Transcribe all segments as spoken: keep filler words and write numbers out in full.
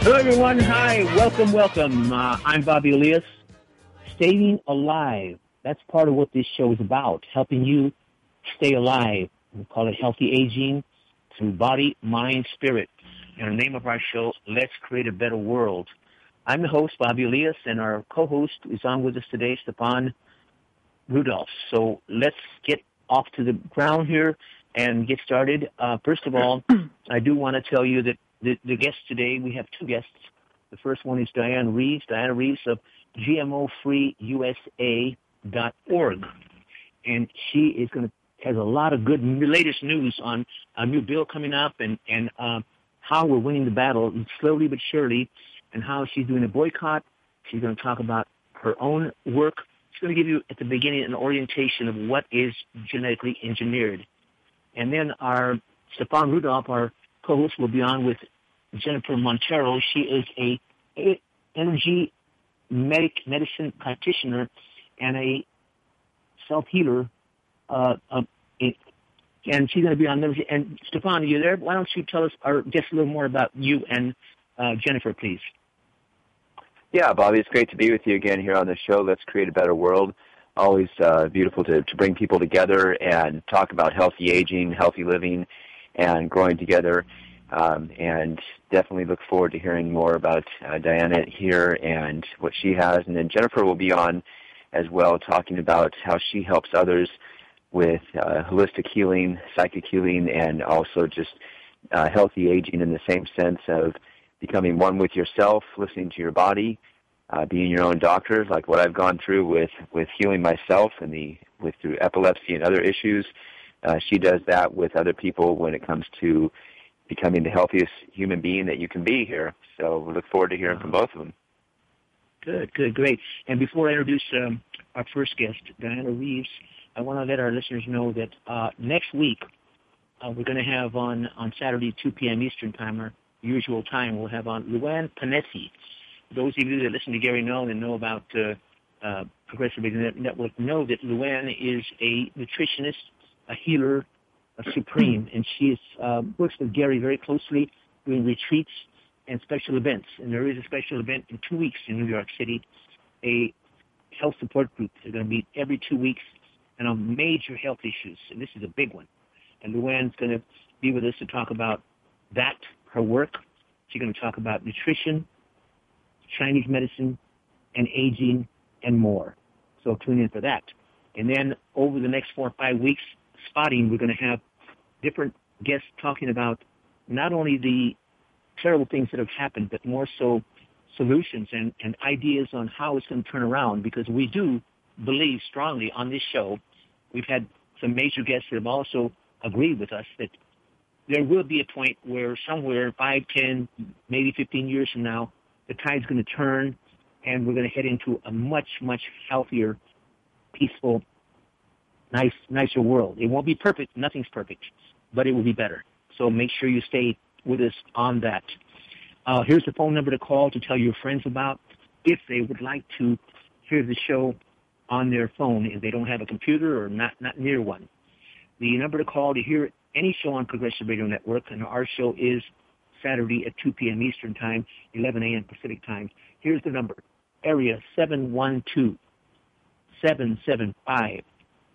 Hello, everyone. Hi. Welcome, welcome. Uh, I'm Bobby Elias. Staying alive. That's part of what this show is about, helping you stay alive. We call it healthy aging through body, mind, spirit. And the name of our show, Let's Create a Better World. I'm the host, Bobby Elias, and our co-host is on with us today, Stefan Rudolph. So let's get off to the ground here and get started. Uh, first of all, I do want to tell you that the, the guests today, we have two guests. The first one is Diane Reeves, Diana Reeves of G M O free U S A dot org. And she is going to has a lot of good latest news on a new bill coming up and, and uh, how we're winning the battle slowly but surely, and how she's doing a boycott. She's going to talk about her own work. She's going to give you at the beginning an orientation of what is genetically engineered. And then our Stefan Rudolph, our co-host, will be on with Jennifer Montero. She is a, a energy medic medicine practitioner and a self-healer. Uh, uh, it, and she's going to be on there. And Stefan, are you there? Why don't you tell us or just a little more about you and uh, Jennifer, please? Yeah, Bobby, it's great to be with you again here on the show. Let's Create a Better World. Always uh, beautiful to, to bring people together and talk about healthy aging, healthy living, and growing together. Um, and definitely look forward to hearing more about uh, Diana here and what she has. And then Jennifer will be on as well, talking about how she helps others with uh, holistic healing, psychic healing, and also just uh, healthy aging in the same sense of becoming one with yourself, listening to your body, uh, being your own doctor, like what I've gone through with, with healing myself and the with through epilepsy and other issues. Uh, she does that with other people when it comes to becoming the healthiest human being that you can be here. So we look forward to hearing from both of them. Good, good, great. And before I introduce um, our first guest, Diana Reeves, I want to let our listeners know that uh, next week uh, we're going to have on, on Saturday, two p.m. Eastern Time, our usual time, we'll have on Luann Panesi. Those of you that listen to Gary Null and know about uh, uh, Progressive Radio Network know that Luann is a nutritionist, a healer, a supreme, and she is, uh, works with Gary very closely doing retreats and special events. And there is a special event in two weeks in New York City, a health support group. They're going to meet every two weeks and on major health issues, and this is a big one. And Luann's going to be with us to talk about that, her work. She's going to talk about nutrition, Chinese medicine, and aging, and more. So tune in for that. And then over the next four or five weeks, spotting, we're going to have different guests talking about not only the terrible things that have happened, but more so solutions and, and ideas on how it's going to turn around, because we do believe strongly on this show. We've had some major guests that have also agreed with us that there will be a point where somewhere five, ten, maybe fifteen years from now, the tide's going to turn and we're going to head into a much, much healthier, peaceful, nice, nicer world. It won't be perfect. Nothing's perfect, but it will be better. So make sure you stay with us on that. Uh, here's the phone number to call to tell your friends about if they would like to hear the show on their phone if they don't have a computer or not, not near one. The number to call to hear any show on Progressive Radio Network, and our show is Saturday at two p.m. Eastern Time, eleven a.m. Pacific Time. Here's the number, area seven one two, seven seven five,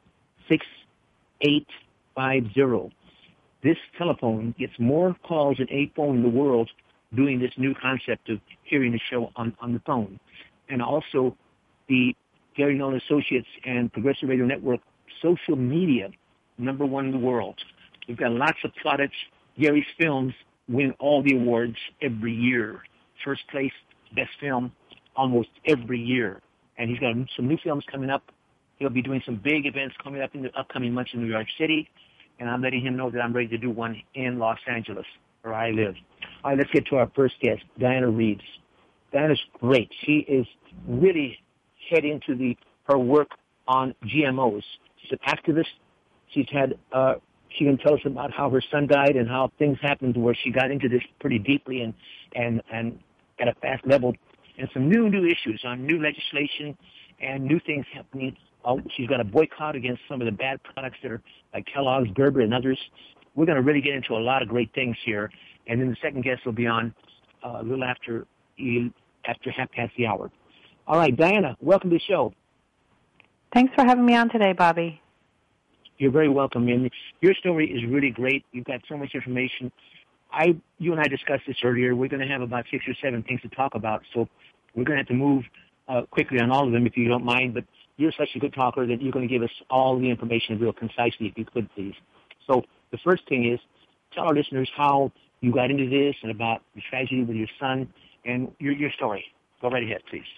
six eight five zero. This telephone gets more calls than any phone in the world doing this new concept of hearing the show on, on the phone. And also the Gary Nolan Associates and Progressive Radio Network social media, number one in the world. We've got lots of plaudits. Gary's films win all the awards every year. First place, best film, almost every year. And he's got some new films coming up. He'll be doing some big events coming up in the upcoming months in New York City. And I'm letting him know that I'm ready to do one in Los Angeles, where I live. All right, let's get to our first guest, Diana Reeves. Diana's great. She is really head into the her work on G M Os. She's an activist. She's had, uh, she can tell us about how her son died and how things happened where she got into this pretty deeply and, and, and at a fast level. And some new, new issues on new legislation and new things happening. Uh, she's got a boycott against some of the bad products that are like Kellogg's, Gerber, and others. We're going to really get into a lot of great things here. And then the second guest will be on uh, a little after after half past the hour. All right, Diana, welcome to the show. Thanks for having me on today, Bobby. You're very welcome. And your story is really great. You've got so much information. I, you and I discussed this earlier. We're going to have about six or seven things to talk about, so we're going to have to move uh, quickly on all of them if you don't mind. But you're such a good talker that you're going to give us all the information real concisely, if you could, please. So the first thing is, tell our listeners how you got into this and about the tragedy with your son and your, your story. Go right ahead, please.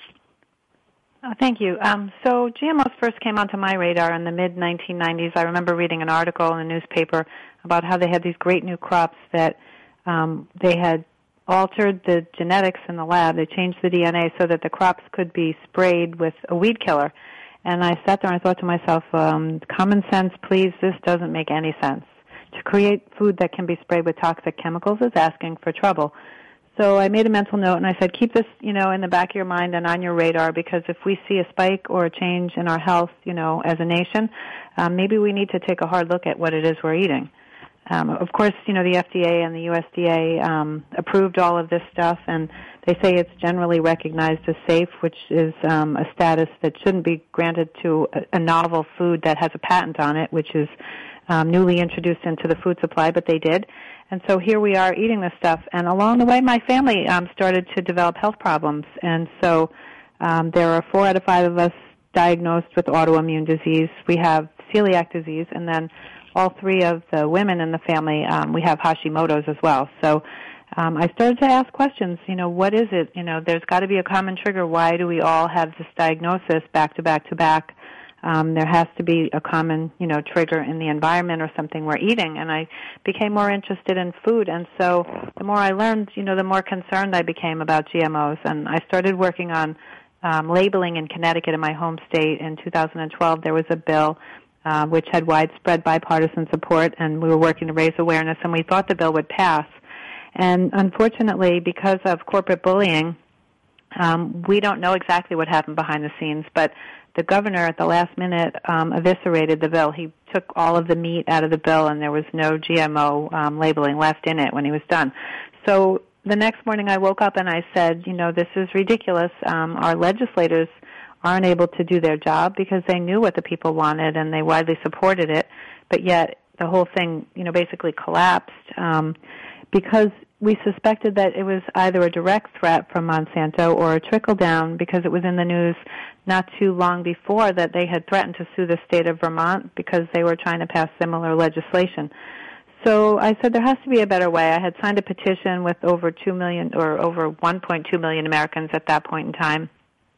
Oh, thank you. Um, so G M Os first came onto my radar in the mid nineteen nineties. I remember reading an article in a newspaper about how they had these great new crops that um, they had altered the genetics in the lab. They changed the D N A so that the crops could be sprayed with a weed killer. And I sat there and I thought to myself, um, common sense, please, this doesn't make any sense. To create food that can be sprayed with toxic chemicals is asking for trouble. So I made a mental note and I said, keep this, you know, in the back of your mind and on your radar, because if we see a spike or a change in our health, you know, as a nation, um, maybe we need to take a hard look at what it is we're eating. Um, of course, you know, the F D A and the U S D A um, approved all of this stuff, and they say it's generally recognized as safe, which is um, a status that shouldn't be granted to a, a novel food that has a patent on it, which is um, newly introduced into the food supply, but they did. And so here we are eating this stuff. And along the way, my family um, started to develop health problems. And so um, there are four out of five of us diagnosed with autoimmune disease. We have celiac disease, and then all three of the women in the family, um, we have Hashimoto's as well. So um, I started to ask questions, you know, what is it? You know, there's got to be a common trigger. Why do we all have this diagnosis back to back to back? Um, there has to be a common, you know, trigger in the environment or something we're eating. And I became more interested in food. And so the more I learned, you know, the more concerned I became about G M Os. And I started working on um, labeling in Connecticut, in my home state. In two thousand twelve, there was a bill uh, which had widespread bipartisan support, and we were working to raise awareness, and we thought the bill would pass. And unfortunately, because of corporate bullying, um, we don't know exactly what happened behind the scenes, but the governor at the last minute um, eviscerated the bill. He took all of the meat out of the bill, and there was no G M O um, labeling left in it when he was done. So the next morning I woke up and I said, you know, this is ridiculous. Um, our legislators aren't able to do their job because they knew what the people wanted and they widely supported it, but yet the whole thing, you know, basically collapsed um, because we suspected that it was either a direct threat from Monsanto or a trickle-down, because it was in the news not too long before that they had threatened to sue the state of Vermont because they were trying to pass similar legislation. So I said there has to be a better way. I had signed a petition with over two million or over one point two million Americans at that point in time,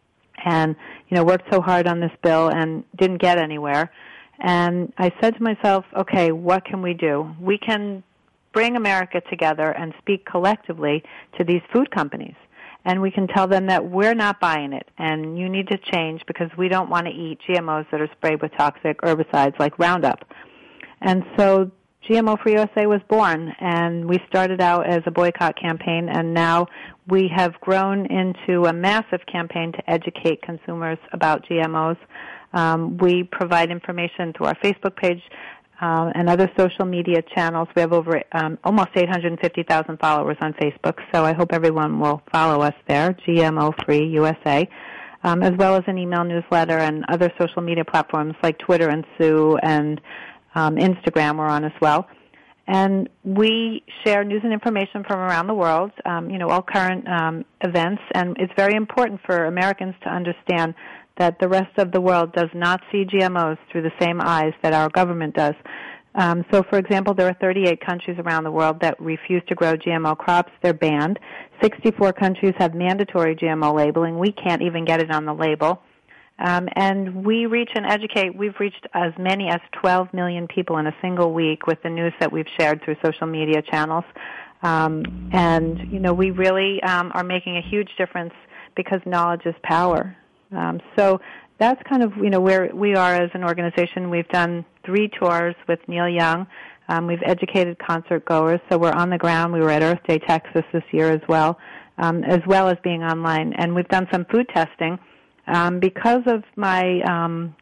and, you know, worked so hard on this bill and didn't get anywhere. And I said to myself, okay, what can we do? We can bring America together and speak collectively to these food companies. And we can tell them that we're not buying it and you need to change because we don't want to eat G M Os that are sprayed with toxic herbicides like Roundup. And so G M O Free U S A was born, and we started out as a boycott campaign, and now we have grown into a massive campaign to educate consumers about G M Os. Um, we provide information through our Facebook page, Um, and other social media channels. We have over um, almost eight hundred fifty thousand followers on Facebook, so I hope everyone will follow us there, G M O Free U S A, um, as well as an email newsletter and other social media platforms like Twitter and Sue and um, Instagram we're on as well. And we share news and information from around the world, um, you know, all current um, events, and it's very important for Americans to understand that the rest of the world does not see G M Os through the same eyes that our government does. Um, so, for example, there are thirty-eight countries around the world that refuse to grow G M O crops. They're banned. sixty-four countries have mandatory G M O labeling. We can't even get it on the label. Um, and we reach and educate. We've reached as many as twelve million people in a single week with the news that we've shared through social media channels. Um, and, you know, we really um, are making a huge difference because knowledge is power. Um, so that's kind of, you know, where we are as an organization. We've done three tours with Neil Young. Um, we've educated concert goers, so we're on the ground. We were at Earth Day, Texas this year as well, um, as well as being online. And we've done some food testing. Um, because of my um,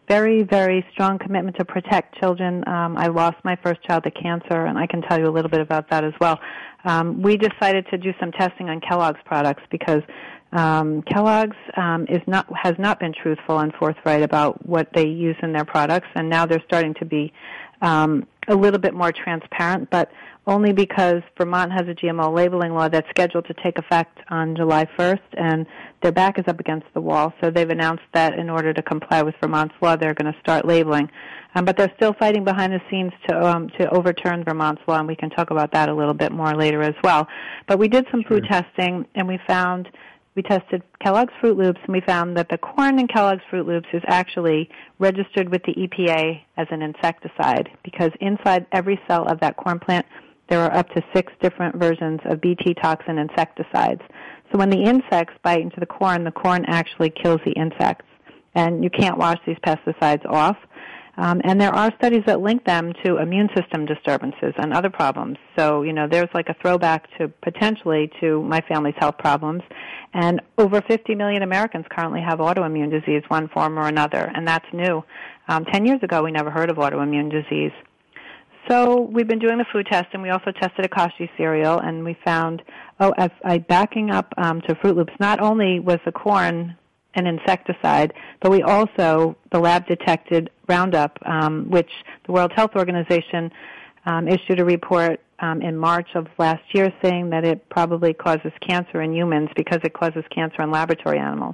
very, very strong commitment to protect children. Um, I lost my first child to cancer, and I can tell you a little bit about that as well. Um, we decided to do some testing on Kellogg's products because um, Kellogg's um, is not has not been truthful and forthright about what they use in their products, and now they're starting to be um, a little bit more transparent, but only because Vermont has a G M O labeling law that's scheduled to take effect on July first, and their back is up against the wall. So they've announced that in order to comply with Vermont's law, they're going to start labeling. Um, but they're still fighting behind the scenes to um, to overturn Vermont's law, and we can talk about that a little bit more later as well. But we did some sure. food testing, and we found we tested Kellogg's Fruit Loops, and we found that the corn in Kellogg's Fruit Loops is actually registered with the E P A as an insecticide, because inside every cell of that corn plant there are up to six different versions of Bt toxin insecticides. So when the insects bite into the corn, the corn actually kills the insects. And you can't wash these pesticides off. Um, and there are studies that link them to immune system disturbances and other problems. So, you know, there's like a throwback to potentially to my family's health problems. And over fifty million Americans currently have autoimmune disease, one form or another, and that's new. Um, ten years ago, we never heard of autoimmune disease. So we've been doing the food test, and we also tested a Kashi cereal, and we found, oh, as I backing up um, to Fruit Loops, not only was the corn an insecticide, but we also, the lab detected Roundup, um, which the World Health Organization um, issued a report um, in March of last year saying that it probably causes cancer in humans because it causes cancer in laboratory animals.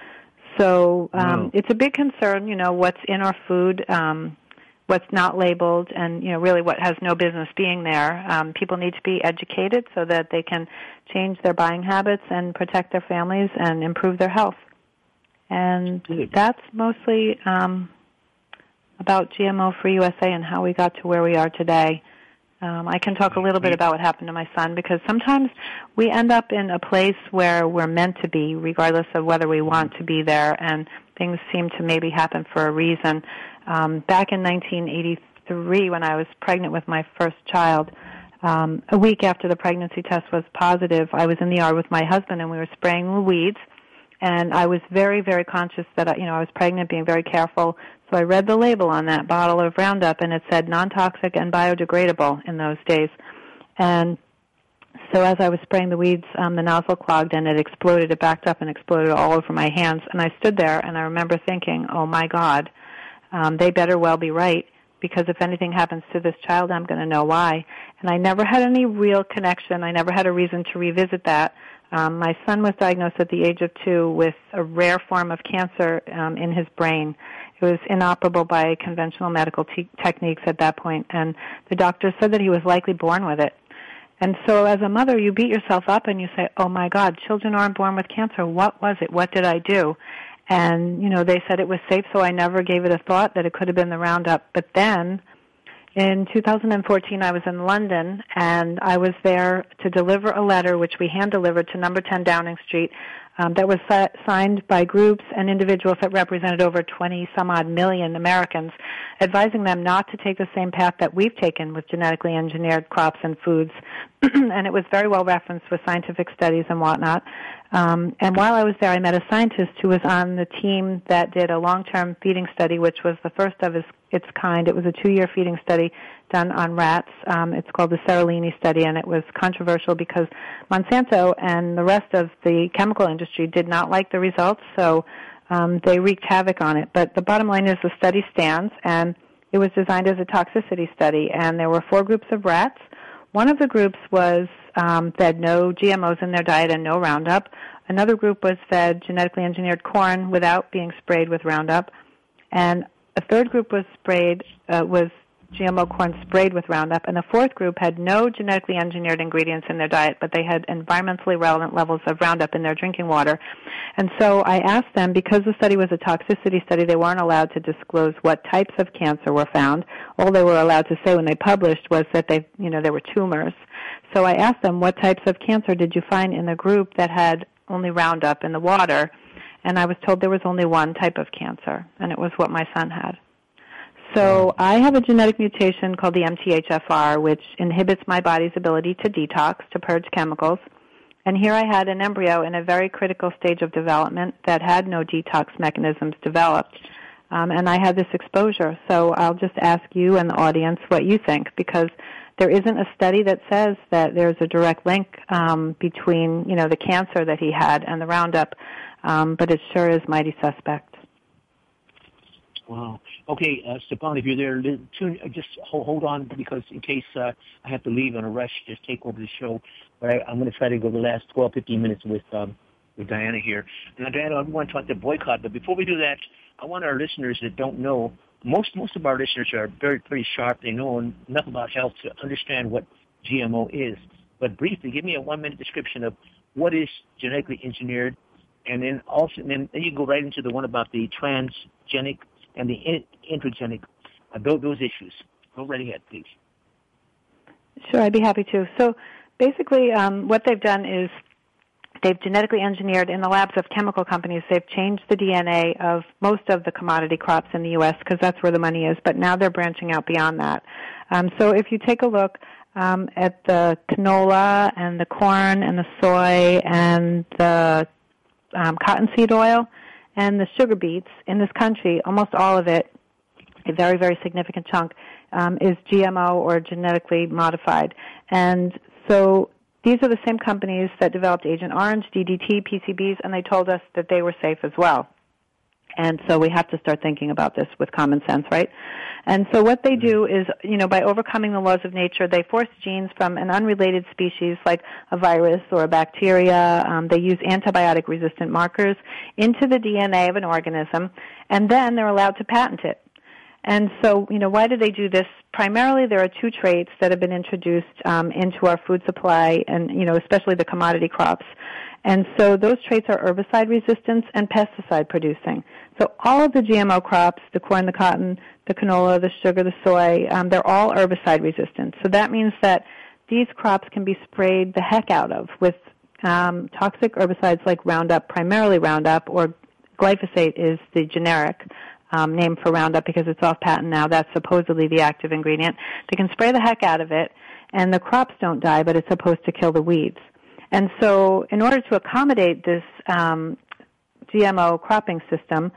So um, wow. It's a big concern, you know, what's in our food, um, what's not labeled, and, you know, really what has no business being there. Um, people need to be educated so that they can change their buying habits and protect their families and improve their health. And that's mostly um, about G M O-free U S A and how we got to where we are today. Um, I can talk a little bit about what happened to my son, because sometimes we end up in a place where we're meant to be, regardless of whether we want to be there, and things seem to maybe happen for a reason. Um, back in nineteen eighty-three, when I was pregnant with my first child, um, a week after the pregnancy test was positive, I was in the yard with my husband, and we were spraying the weeds. And I was very, very conscious that I, you know, I was pregnant, being very careful. So I read the label on that bottle of Roundup, and it said non-toxic and biodegradable in those days. And so as I was spraying the weeds, um, the nozzle clogged, and it exploded. It backed up and exploded all over my hands. And I stood there, and I remember thinking, oh, my God, um, they better well be right, because if anything happens to this child, I'm going to know why. And I never had any real connection. I never had a reason to revisit that. Um, my son was diagnosed at the age of two with a rare form of cancer um, in his brain. It was inoperable by conventional medical te- techniques at that point, and the doctor said that he was likely born with it. And so as a mother, you beat yourself up and you say, oh, my God, children aren't born with cancer. What was it? What did I do? And, you know, they said it was safe, so I never gave it a thought that it could have been the Roundup. But then in two thousand fourteen, I was in London, and I was there to deliver a letter, which we hand-delivered to number ten Downing Street, um, that was si- signed by groups and individuals that represented over twenty-some-odd million Americans, advising them not to take the same path that we've taken with genetically engineered crops and foods. And it was very well referenced with scientific studies and whatnot. Um, and while I was there, I met a scientist who was on the team that did a long-term feeding study, which was the first of its, its kind. It was a two-year feeding study done on rats. Um, it's called the Seralini study, and it was controversial because Monsanto and the rest of the chemical industry did not like the results, so um, they wreaked havoc on it. But the bottom line is the study stands, and it was designed as a toxicity study, and there were four groups of rats. One of the groups was um, fed no G M Os in their diet and no Roundup. Another group was fed genetically engineered corn without being sprayed with Roundup. And a third group was sprayed, uh, was G M O corn sprayed with Roundup. And the fourth group had no genetically engineered ingredients in their diet, but they had environmentally relevant levels of Roundup in their drinking water. And so I asked them, because the study was a toxicity study, they weren't allowed to disclose what types of cancer were found. All they were allowed to say when they published was that they, you know, there were tumors. So I asked them, what types of cancer did you find in the group that had only Roundup in the water? And I was told there was only one type of cancer, and it was what my son had. So I have a genetic mutation called the M T H F R, which inhibits my body's ability to detox, to purge chemicals. And here I had an embryo in a very critical stage of development that had no detox mechanisms developed. um, and I had this exposure. So I'll just ask you and the audience what you think, because there isn't a study that says that there's a direct link um, between, you know, the cancer that he had and the Roundup, um, but it sure is mighty suspect. Wow. Okay, uh, Stepan, if you're there, tune, just hold, hold on, because in case uh, I have to leave in a rush, just take over the show. But I, I'm going to try to go the last twelve, fifteen minutes with um, with Diana here. Now, Diana, I want to talk to boycott, but before we do that, I want our listeners that don't know, most most of our listeners are very, pretty sharp. They know enough about health to understand what G M O is. But briefly, give me a one-minute description of what is genetically engineered, and then also, and then, then you go right into the one about the transgenic and the intragenic, uh, those, those issues. Go right ahead, please. Sure, I'd be happy to. So basically um, what they've done is they've genetically engineered in the labs of chemical companies. They've changed the D N A of most of the commodity crops in the U S because that's where the money is, but now they're branching out beyond that. Um, so if you take a look um, at the canola and the corn and the soy and the um, cottonseed oil and the sugar beets in this country, almost all of it, a very, very significant chunk, um, is G M O or genetically modified. And so these are the same companies that developed Agent Orange, D D T, P C Bs, and they told us that they were safe as well. And so we have to start thinking about this with common sense, right? And so what they do is, you know, by overcoming the laws of nature, they force genes from an unrelated species like a virus or a bacteria. Um, they use antibiotic-resistant markers into the D N A of an organism, and then they're allowed to patent it. And so, you know, why do they do this? Primarily, there are two traits that have been introduced um, into our food supply, and, you know, especially the commodity crops. And so those traits are herbicide resistance and pesticide producing. So all of the G M O crops, the corn, the cotton, the canola, the sugar, the soy, um, they're all herbicide resistant. So that means that these crops can be sprayed the heck out of with um, toxic herbicides like Roundup, primarily Roundup, or glyphosate is the generic um, name for Roundup because it's off patent now. That's supposedly the active ingredient. They can spray the heck out of it, and the crops don't die, but it's supposed to kill the weeds. And so in order to accommodate this um, G M O cropping system,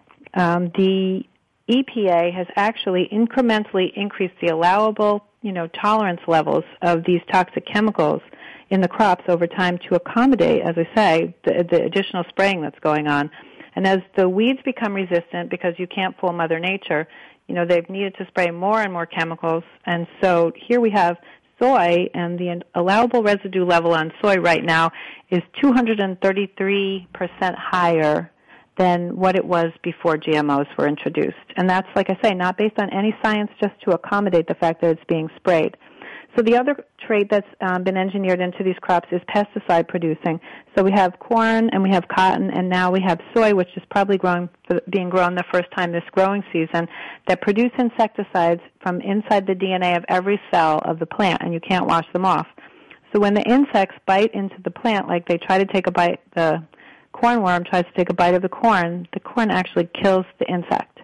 um, the E P A has actually incrementally increased the allowable, you know, tolerance levels of these toxic chemicals in the crops over time to accommodate, as I say, the, the additional spraying that's going on. And as the weeds become resistant, because you can't fool Mother Nature, you know, they've needed to spray more and more chemicals. And so here we have soy, and the allowable residue level on soy right now is two hundred thirty-three percent higher than what it was before G M Os were introduced. And that's, like I say, not based on any science, just to accommodate the fact that it's being sprayed. So the other trait that's um, been engineered into these crops is pesticide producing. So we have corn and we have cotton, and now we have soy, which is probably growing, being grown the first time this growing season, that produce insecticides from inside the D N A of every cell of the plant, and you can't wash them off. So when the insects bite into the plant, like they try to take a bite, the cornworm tries to take a bite of the corn, the corn actually kills the insect.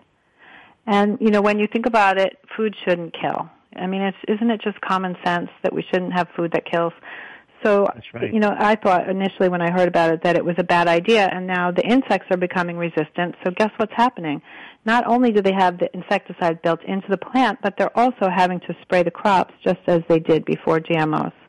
And, you know, when you think about it, food shouldn't kill. I mean, it's, isn't it just common sense that we shouldn't have food that kills? So, That's right. you know, I thought initially when I heard about it that it was a bad idea, and now the insects are becoming resistant. So guess what's happening? Not only do they have the insecticide built into the plant, but they're also having to spray the crops just as they did before G M Os.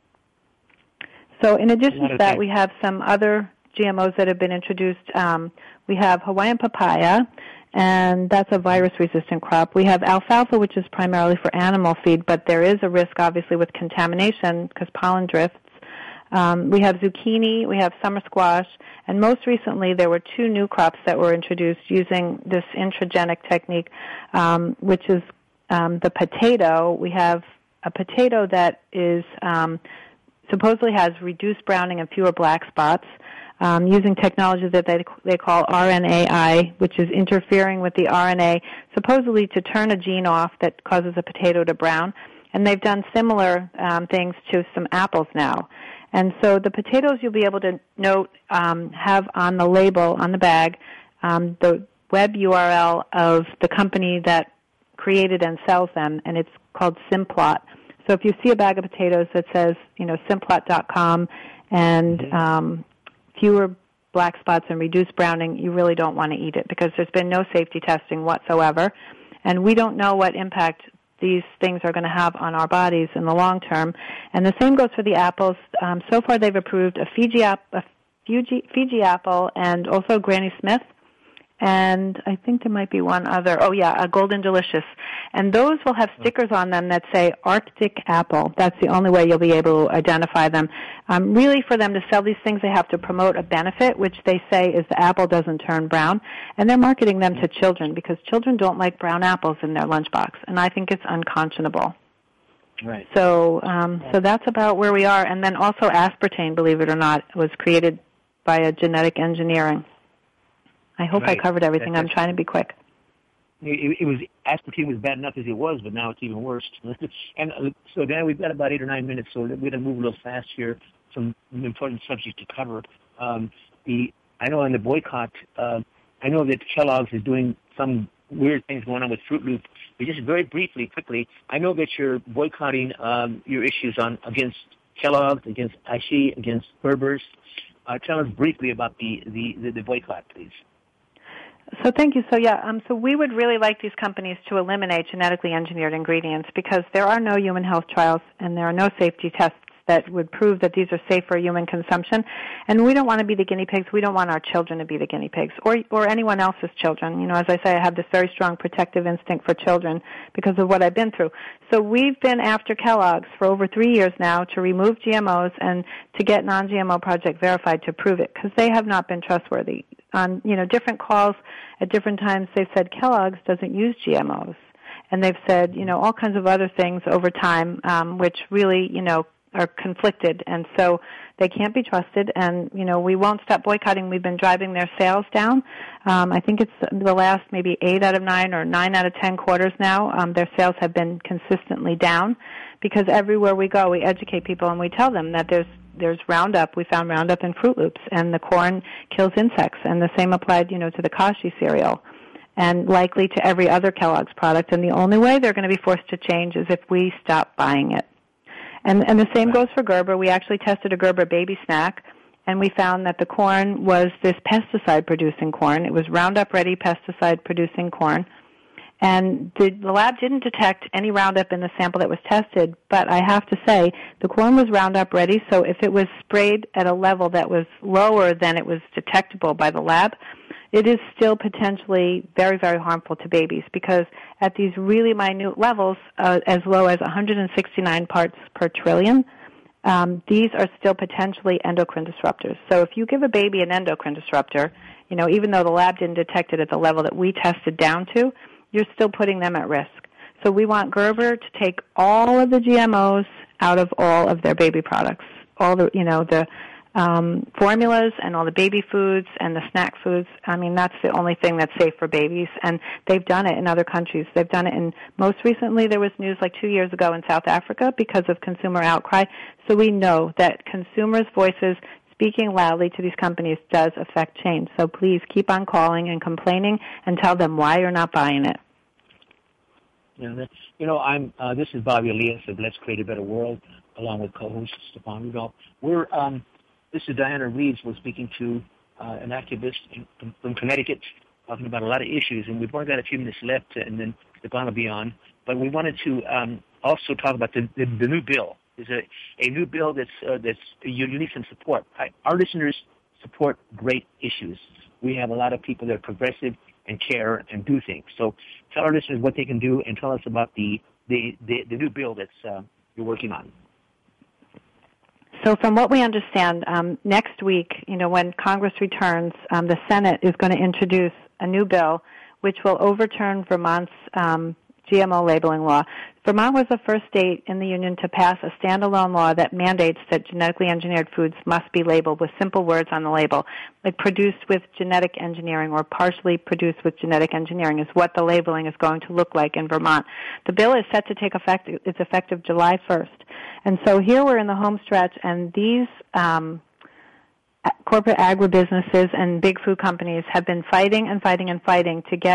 So in addition to that, we have some other G M Os that have been introduced. Um, we have Hawaiian papaya, and that's a virus-resistant crop. We have alfalfa, which is primarily for animal feed, but there is a risk, obviously, with contamination because pollen drifts. Um, we have zucchini, we have summer squash, and most recently there were two new crops that were introduced using this intragenic technique, um, which is um, the potato. We have a potato that is um, supposedly has reduced browning and fewer black spots. Um, using technology that they, they call R N A I, which is interfering with the R N A, supposedly to turn a gene off that causes a potato to brown. And they've done similar um, things to some apples now. And so the potatoes you'll be able to note um, have on the label, on the bag, um, the web U R L of the company that created and sells them, and it's called Simplot. So if you see a bag of potatoes that says, you know, simplot dot com and um, fewer black spots and reduce browning, you really don't want to eat it because there's been no safety testing whatsoever. And we don't know what impact these things are going to have on our bodies in the long term. And the same goes for the apples. Um, so far they've approved a Fiji, ap- a Fiji, Fiji apple and also Granny Smith. And I think there might be one other. Oh, yeah, a Golden Delicious. And those will have stickers on them that say Arctic Apple. That's the only way you'll be able to identify them. Um, really, for them to sell these things, they have to promote a benefit, which they say is the apple doesn't turn brown. And they're marketing them to children because children don't like brown apples in their lunchbox. And I think it's unconscionable. Right. So, um, so that's about where we are. And then also aspartame, believe it or not, was created by a genetic engineering. I hope right. I covered everything. That's, I'm trying to be quick. It, it was aspartame was bad enough as it was, but now it's even worse. And uh, so, Dan, we've got about eight or nine minutes, so we're going to move a little fast here. Some important subjects to cover. Um, the I know on the boycott, uh, I know that Kellogg's is doing some weird things going on with Fruit Loop. But just very briefly, quickly, I know that you're boycotting um, your issues on against Kellogg's, against Hershey, against Gerber's. Uh, tell us briefly about the, the, the, the boycott, please. So thank you. So yeah, um, so we would really like these companies to eliminate genetically engineered ingredients because there are no human health trials and there are no safety tests that would prove that these are safe for human consumption. And we don't want to be the guinea pigs. We don't want our children to be the guinea pigs or or anyone else's children. You know, as I say, I have this very strong protective instinct for children because of what I've been through. So we've been after Kellogg's for over three years now to remove G M Os and to get non-G M O Project verified to prove it because they have not been trustworthy. On, you know, different calls at different times, they've said Kellogg's doesn't use G M Os. And they've said, you know, all kinds of other things over time, um, which really, you know, are conflicted, and so they can't be trusted. And you know, we won't stop boycotting. We've been driving their sales down. Um, I think it's the last maybe eight out of nine or nine out of ten quarters now. Um, their sales have been consistently down because everywhere we go, we educate people and we tell them that there's there's Roundup. We found Roundup in Fruit Loops, and the corn kills insects. And the same applied, you know, to the Kashi cereal, and likely to every other Kellogg's product. And the only way they're going to be forced to change is if we stop buying it. And, and the same goes for Gerber. We actually tested a Gerber baby snack, and we found that the corn was this pesticide-producing corn. It was Roundup-ready pesticide-producing corn. And the, the lab didn't detect any Roundup in the sample that was tested, but I have to say the corn was Roundup-ready, so if it was sprayed at a level that was lower than it was detectable by the lab, it is still potentially very, very harmful to babies because at these really minute levels, uh, as low as one hundred sixty-nine parts per trillion, um, these are still potentially endocrine disruptors. So if you give a baby an endocrine disruptor, you know, even though the lab didn't detect it at the level that we tested down to, you're still putting them at risk. So we want Gerber to take all of the G M Os out of all of their baby products, all the, you know, the um, formulas and all the baby foods and the snack foods. I mean, that's the only thing that's safe for babies, and they've done it in other countries. They've done it in, most recently there was news like two years ago in South Africa because of consumer outcry. So we know that consumers' voices speaking loudly to these companies does affect change. So please keep on calling and complaining and tell them why you're not buying it. You know, that, you know I'm. Uh, this is Bobby Elias of Let's Create a Better World, along with co-host Stefan Rudolph. We're. Um, this is Diana Reeves. We're speaking to uh, an activist in, from, from Connecticut, talking about a lot of issues, and we've only got a few minutes left, and then Stefan will be on. But we wanted to um, also talk about the, the, the new bill. There's a, a new bill that's uh, that's you, you need some support. I, our listeners support great issues. We have a lot of people that are progressive and care and do things. So tell our listeners what they can do and tell us about the the, the, the new bill that's uh, you're working on. So from what we understand, um, next week, you know, when Congress returns, um, the Senate is going to introduce a new bill which will overturn Vermont's um, G M O labeling law. Vermont was the first state in the union to pass a standalone law that mandates that genetically engineered foods must be labeled with simple words on the label, like produced with genetic engineering or partially produced with genetic engineering is what the labeling is going to look like in Vermont. The bill is set to take effect, it's effective July first. And so here we're in the home stretch, and these um, corporate agribusinesses and big food companies have been fighting and fighting and fighting to get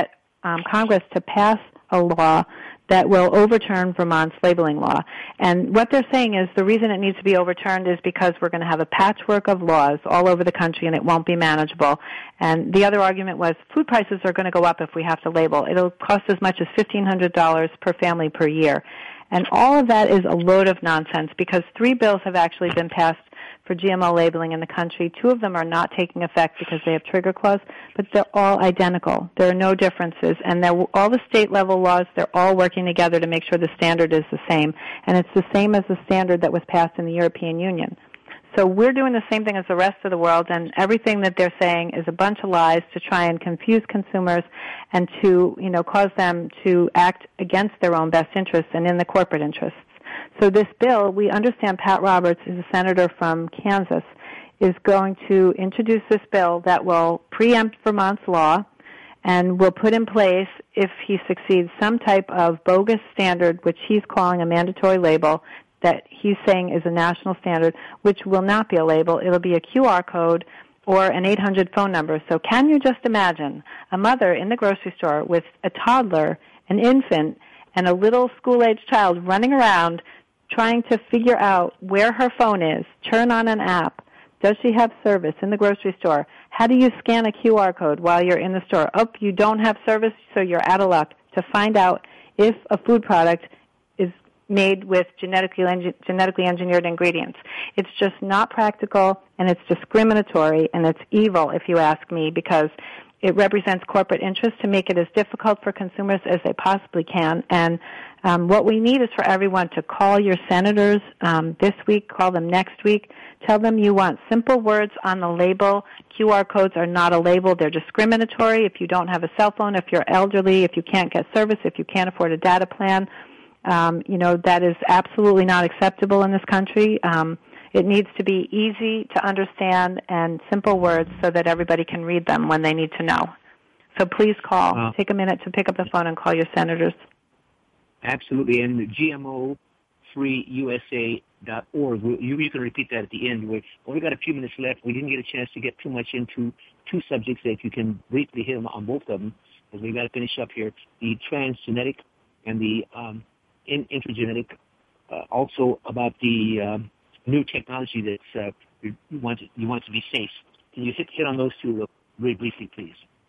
um, Congress to pass a law that will overturn Vermont's labeling law. And what they're saying is the reason it needs to be overturned is because we're going to have a patchwork of laws all over the country and it won't be manageable. And the other argument was food prices are going to go up if we have to label. It'll cost as much as fifteen hundred dollars per family per year. And all of that is a load of nonsense because three bills have actually been passed for G M O labeling in the country. Two of them are not taking effect because they have trigger clause, but they're all identical. There are no differences. And they're, all the state-level laws, they're all working together to make sure the standard is the same. And it's the same as the standard that was passed in the European Union. So we're doing the same thing as the rest of the world, and everything that they're saying is a bunch of lies to try and confuse consumers and to, you know, cause them to act against their own best interests and in the corporate interests. So this bill, we understand Pat Roberts is a senator from Kansas, is going to introduce this bill that will preempt Vermont's law and will put in place, if he succeeds, some type of bogus standard, which he's calling a mandatory label, that he's saying is a national standard, which will not be a label. It'll be a Q R code or an eight hundred phone number. So can you just imagine a mother in the grocery store with a toddler, an infant, and a little school-age child running around trying to figure out where her phone is, turn on an app, does she have service in the grocery store, how do you scan a Q R code while you're in the store? Oh, you don't have service, so you're out of luck, to find out if a food product is made with genetically genetically engineered ingredients. It's just not practical, and it's discriminatory, and it's evil, if you ask me, because it represents corporate interests to make it as difficult for consumers as they possibly can. And um, what we need is for everyone to call your senators um, this week, call them next week, tell them you want simple words on the label. Q R codes are not a label. They're discriminatory. If you don't have a cell phone, if you're elderly, if you can't get service, if you can't afford a data plan, um, you know, that is absolutely not acceptable in this country. Um, It needs to be easy to understand and simple words so that everybody can read them when they need to know. So please call. Wow. Take a minute to pick up the phone and call your senators. Absolutely. And G M O free U S A dot org. You, you can repeat that at the end. We've only got a few minutes left. We didn't get a chance to get too much into two subjects that you can briefly hit on both of them, because we've got to finish up here. The transgenetic and the um, in, intergenetic. Uh, also about the um, new technology that uh, you want to, you want to be safe. Can you hit, hit on those two very briefly, please?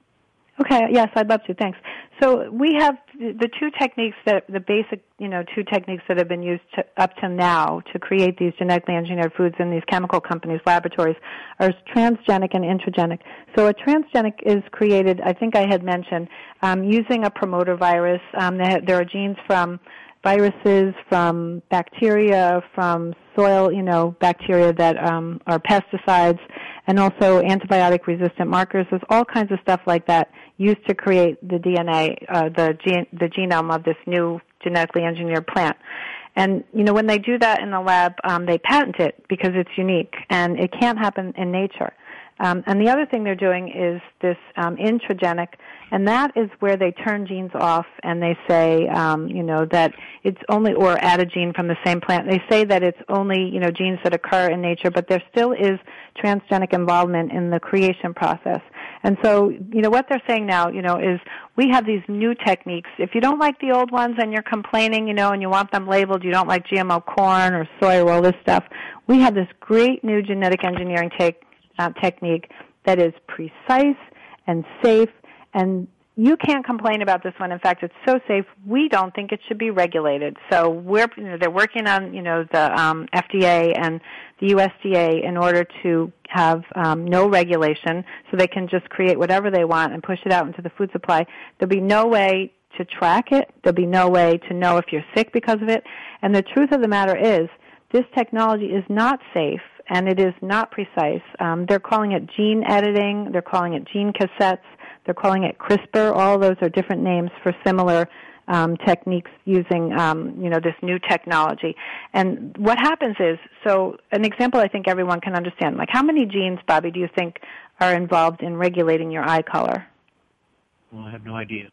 Okay, yes, I'd love to. Thanks. So we have the two techniques that, the basic, you know, two techniques that have been used to, up to now to create these genetically engineered foods in these chemical companies' laboratories are transgenic and intragenic. So a transgenic is created, I think I had mentioned, um, using a promoter virus. Um, there are genes from viruses, from bacteria, from soil, you know, bacteria that um, are pesticides, and also antibiotic-resistant markers. There's all kinds of stuff like that used to create the D N A, uh, the, gen- the genome of this new genetically engineered plant. And, you know, when they do that in the lab, um, they patent it because it's unique, and it can't happen in nature. Um, and the other thing they're doing is this um, intragenic, and that is where they turn genes off and they say, um, you know, that it's only, or add a gene from the same plant. They say that it's only, you know, genes that occur in nature, but there still is transgenic involvement in the creation process. And so, you know, what they're saying now, you know, is we have these new techniques. If you don't like the old ones and you're complaining, you know, and you want them labeled, you don't like G M O corn or soy or all this stuff, we have this great new genetic engineering take, uh, technique that is precise and safe, and you can't complain about this one. In fact, it's so safe, we don't think it should be regulated. So we're, you know, they're working on, you know, the um, F D A and the U S D A in order to have um, no regulation, so they can just create whatever they want and push it out into the food supply. There'll be no way to track it. There'll be no way to know if you're sick because of it. And the truth of the matter is, this technology is not safe, and it is not precise. Um, they're calling it gene editing. They're calling it gene cassettes. They're calling it CRISPR. All those are different names for similar um, techniques using, um, you know, this new technology. And what happens is, so an example I think everyone can understand, like how many genes, Bobby, do you think are involved in regulating your eye color? Well, I have no idea.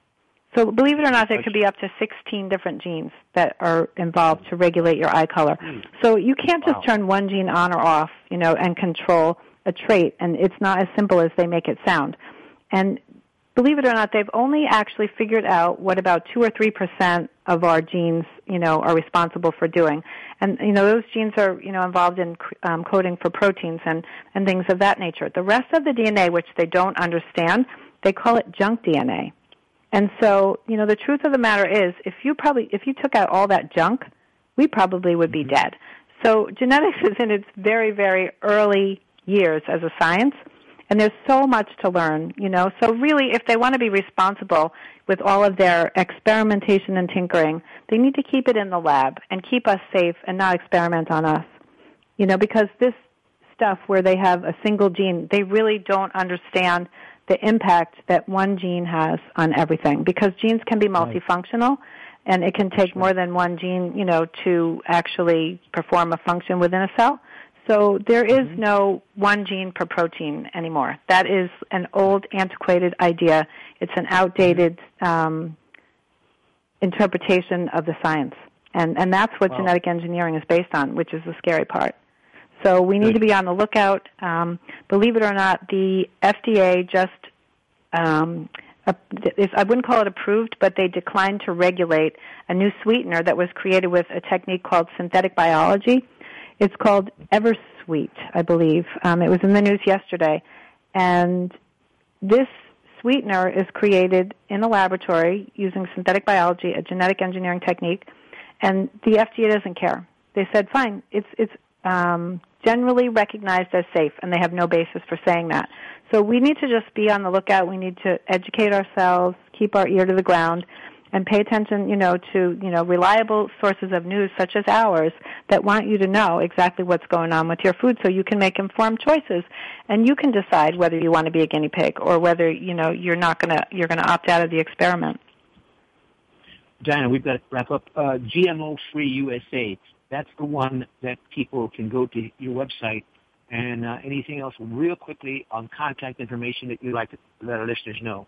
So believe it or not, there could be up to sixteen different genes that are involved to regulate your eye color. So you can't just wow. turn one gene on or off, you know, and control a trait, and it's not as simple as they make it sound. And believe it or not, they've only actually figured out what about two or three percent of our genes, you know, are responsible for doing. And, you know, those genes are, you know, involved in um, coding for proteins and, and things of that nature. The rest of the D N A, which they don't understand, they call it junk D N A. And so, you know, the truth of the matter is, if you probably, if you took out all that junk, we probably would be dead. So genetics is in its very, very early years as a science, and there's so much to learn, you know. So really, if they want to be responsible with all of their experimentation and tinkering, they need to keep it in the lab and keep us safe and not experiment on us, you know, because this stuff where they have a single gene, they really don't understand the impact that one gene has on everything, because genes can be multifunctional, and it can take more than one gene, you know, to actually perform a function within a cell. So there is mm-hmm. no one gene per protein anymore. That is an old, antiquated idea. It's an outdated um, interpretation of the science. And, and that's what wow. genetic engineering is based on, which is the scary part. So we need Good. to be on the lookout. Um, believe it or not, the F D A just, um, if, I wouldn't call it approved, but they declined to regulate a new sweetener that was created with a technique called synthetic biology. It's called EverSweet, I believe. Um, it was in the news yesterday. And this sweetener is created in a laboratory using synthetic biology, a genetic engineering technique, and the F D A doesn't care. They said, fine, it's it's um, generally recognized as safe, and they have no basis for saying that. So we need to just be on the lookout. We need to educate ourselves, keep our ear to the ground, and pay attention, you know, to, you know, reliable sources of news such as ours that want you to know exactly what's going on with your food so you can make informed choices. And you can decide whether you want to be a guinea pig or whether, you know, you're not going to, you're going to opt out of the experiment. Diana, we've got to wrap up. Uh, G M O-free U S A, that's the one that people can go to your website. And uh, anything else real quickly on contact information that you'd like to let our listeners know?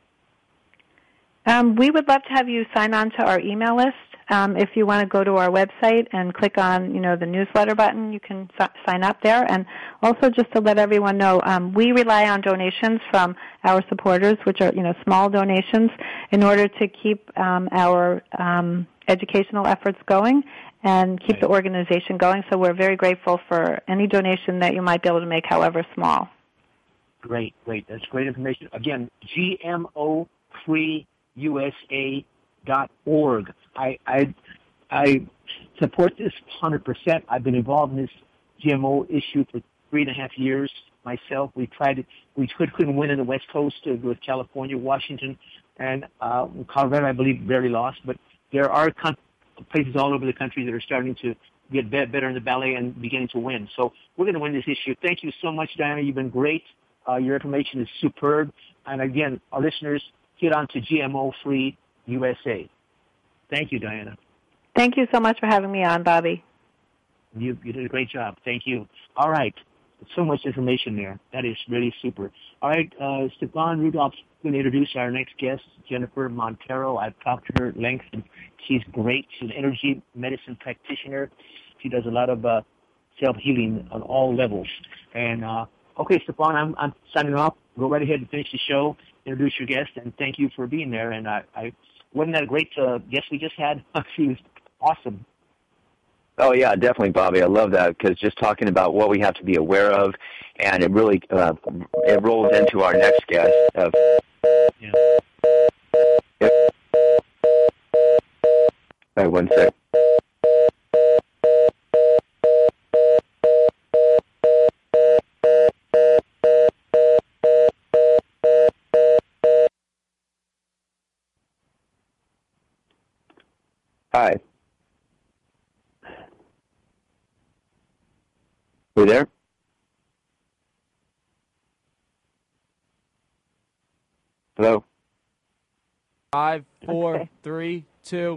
Um, we would love to have you sign on to our email list. Um, if you want to go to our website and click on, you know, the newsletter button, you can s- sign up there. And also just to let everyone know, um, we rely on donations from our supporters, which are, you know, small donations, in order to keep um, our um, educational efforts going and keep the organization going. So we're very grateful for any donation that you might be able to make, however small. Great, great. That's great information. Again, G M O free U S A dot org. I, I, I support this one hundred percent. I've been involved in this G M O issue for three and a half years myself. We tried it. We could, couldn't win in the West Coast uh, with California, Washington, and uh, Colorado, I believe, barely lost. But there are con- places all over the country that are starting to get be- better in the ballet and beginning to win. So we're going to win this issue. Thank you so much, Diana. You've been great. Uh, your information is superb. And again, our listeners, get on to G M O-free U S A. Thank you, Diana. Thank you so much for having me on, Bobby. You, you did a great job. Thank you. All right. So much information there. That is really super. All right, uh, Stefan Rudolph's going to introduce our next guest, Jennifer Montero. I've talked to her at length, and she's great. She's an energy medicine practitioner. She does a lot of uh, self-healing on all levels. And, uh, okay, Stefan, I'm, I'm signing off. Go right ahead and finish the show. Introduce your guest, and thank you for being there. And I, I wasn't that a great uh, guest we just had? She was awesome. Oh, yeah, definitely, Bobby. I love that, because just talking about what we have to be aware of, and it really uh, it rolls into our next guest. Of, yeah. Yep. All right, one sec. Hi. You there? Hello? Five, four, Okay. three, two.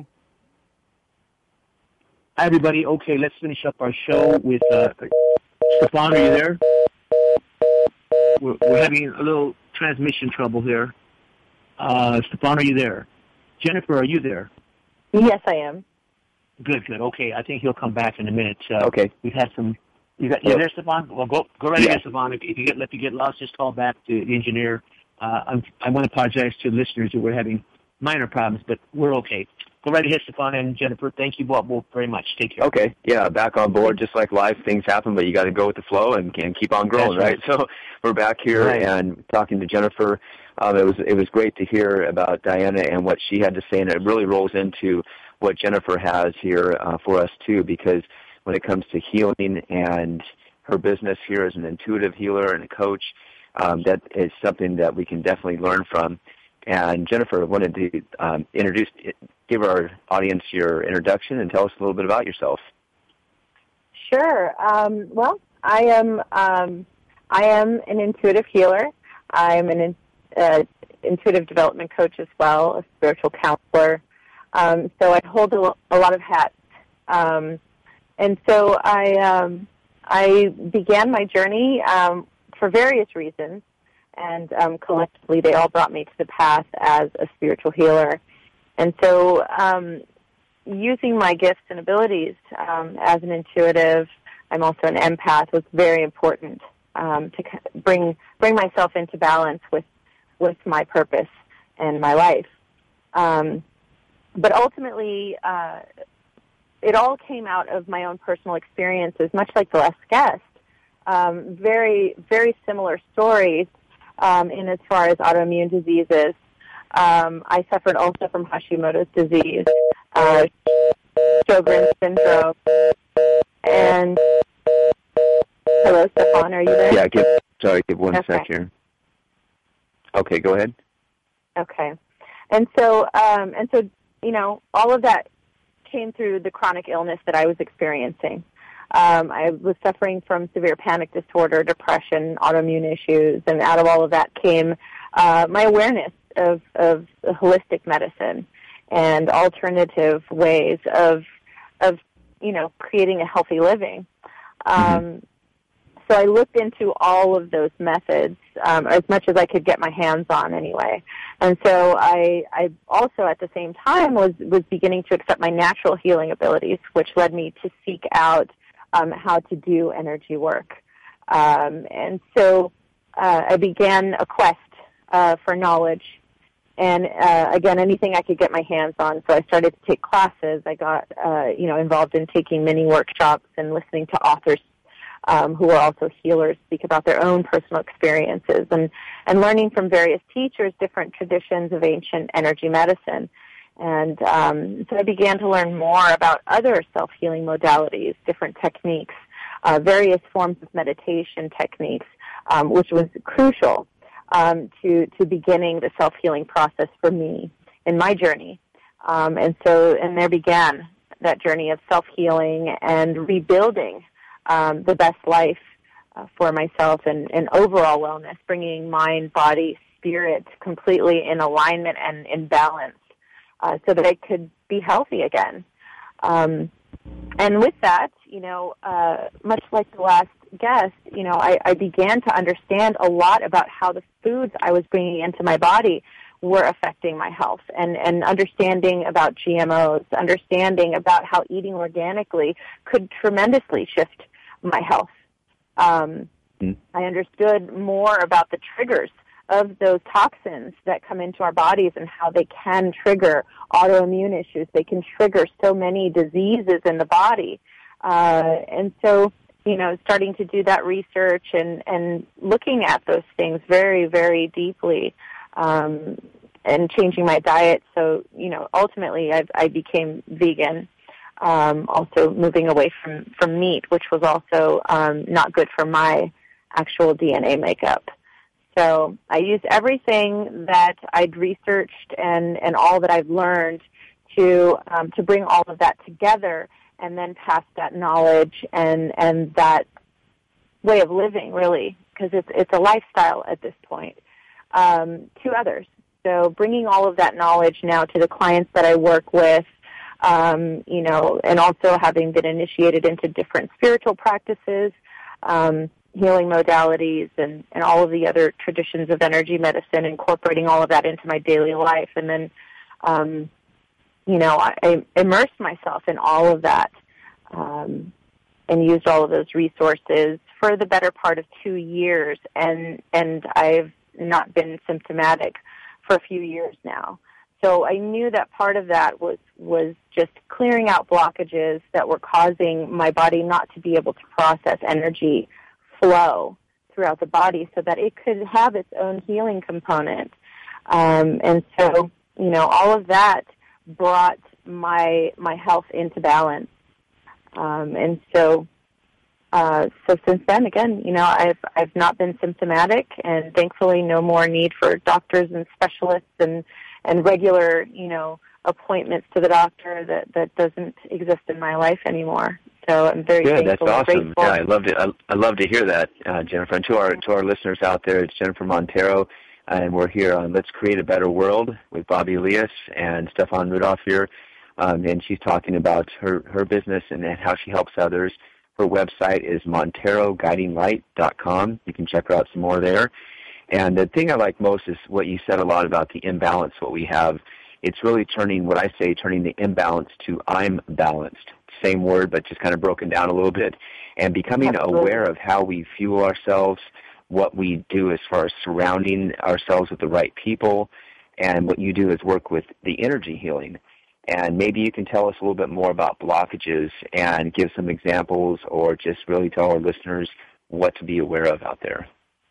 Hi, everybody. Okay, let's finish up our show with uh, Stefan. Are you there? We're, we're having a little transmission trouble here. Uh, Stefan, are you there? Jennifer, are you there? Yes, I am. Good, good. Okay, I think he'll come back in a minute. Uh, Okay. We've had some. You got you Hello? there, Stefan? Well, go go right Yeah. ahead, Stefan. If, if you get if you get lost, just call back to the engineer, uh, I'm, I want to apologize to listeners who were having minor problems, but we're okay. Go right ahead, Stefan and Jennifer. Thank you both very much. Take care. Okay, yeah, back on board. Just like life, things happen, but you got to go with the flow and, and keep on growing, right. right? So we're back here right. and talking to Jennifer. Um, it was it was great to hear about Diana and what she had to say, and it really rolls into what Jennifer has here uh, for us too, because when it comes to healing and her business here as an intuitive healer and a coach, um, that is something that we can definitely learn from. And Jennifer, wanted to um, introduce, give our audience your introduction and tell us a little bit about yourself. Sure. Um, well, I am um, I am an intuitive healer. I'm an uh, intuitive development coach as well, a spiritual counselor. Um, so I hold a, a lot of hats. Um, and so I um, I began my journey um, for various reasons. And um, collectively, they all brought me to the path as a spiritual healer. And so um, using my gifts and abilities um, as an intuitive, I'm also an empath, was very important um, to bring bring myself into balance with, with my purpose and my life. Um, but ultimately, uh, it all came out of my own personal experiences, much like the last guest. Um, very, very similar stories. Um, in as far as autoimmune diseases, um, I suffered also from Hashimoto's disease, uh, Sjogren's syndrome, and hello, Stefan, are you there? Yeah, give, sorry, give one okay. sec here. Okay, go ahead. Okay, and so, um, and so, you know, all of that came through the chronic illness that I was experiencing. Um, I was suffering from severe panic disorder, depression, autoimmune issues, and out of all of that came uh, my awareness of, of holistic medicine and alternative ways of, of you know, creating a healthy living. Um, mm-hmm. So I looked into all of those methods um, as much as I could get my hands on anyway. And so I, I also at the same time was, was beginning to accept my natural healing abilities, which led me to seek out Um, how to do energy work. Um, and so uh, I began a quest uh, for knowledge and, uh, again, anything I could get my hands on. So I started to take classes. I got, uh, you know, involved in taking mini workshops and listening to authors um, who are also healers speak about their own personal experiences and, and learning from various teachers different traditions of ancient energy medicine. And um, so I began to learn more about other self-healing modalities, different techniques, uh, various forms of meditation techniques, um, which was crucial um, to, to beginning the self-healing process for me in my journey. Um, and so, and there began that journey of self-healing and rebuilding um, the best life uh, for myself and, and overall wellness, bringing mind, body, spirit completely in alignment and in balance. Uh, so that I could be healthy again. Um, and with that, you know, uh, much like the last guest, you know, I, I began to understand a lot about how the foods I was bringing into my body were affecting my health, and, and understanding about G M Os, understanding about how eating organically could tremendously shift my health. Um, mm. I understood more about the triggers of those toxins that come into our bodies and how they can trigger autoimmune issues. They can trigger so many diseases in the body. Uh, and so, you know, starting to do that research and, and looking at those things very, very deeply, um, and changing my diet. So, you know, ultimately I, I became vegan, um, also moving away from, from meat, which was also um, not good for my actual D N A makeup. So I used everything that I'd researched and, and all that I've learned to um, to bring all of that together and then pass that knowledge and, and that way of living, really, because it's, it's a lifestyle at this point, um, to others. So bringing all of that knowledge now to the clients that I work with, um, you know, and also having been initiated into different spiritual practices, um, healing modalities and, and all of the other traditions of energy medicine, incorporating all of that into my daily life. And then, um, you know, I, I immersed myself in all of that um, and used all of those resources for the better part of two years. And, and I've not been symptomatic for a few years now. So I knew that part of that was, was just clearing out blockages that were causing my body not to be able to process energy flow throughout the body so that it could have its own healing component. Um, and so, you know, all of that brought my my health into balance. Um, and so, uh, so since then, again, you know, I've I've not been symptomatic, and thankfully, no more need for doctors and specialists and and regular, you know, appointments to the doctor that that doesn't exist in my life anymore. So I'm very Good. thankful. That's awesome. And grateful. Yeah, I love to. I, I love to hear that, uh, Jennifer. And to our to our listeners out there, it's Jennifer Montero, and we're here on Let's Create a Better World with Bobby Elias and Stefan Rudolph here. Um, and she's talking about her, her business and how she helps others. Her website is montero guiding light dot com. You can check her out some more there. And the thing I like most is what you said a lot about the imbalance, what we have. It's really turning, what I say, turning the imbalance to I'm balanced. Same word, but just kind of broken down a little bit. And becoming Absolutely. aware of how we fuel ourselves, what we do as far as surrounding ourselves with the right people, and what you do is work with the energy healing. And maybe you can tell us a little bit more about blockages and give some examples, or just really tell our listeners what to be aware of out there.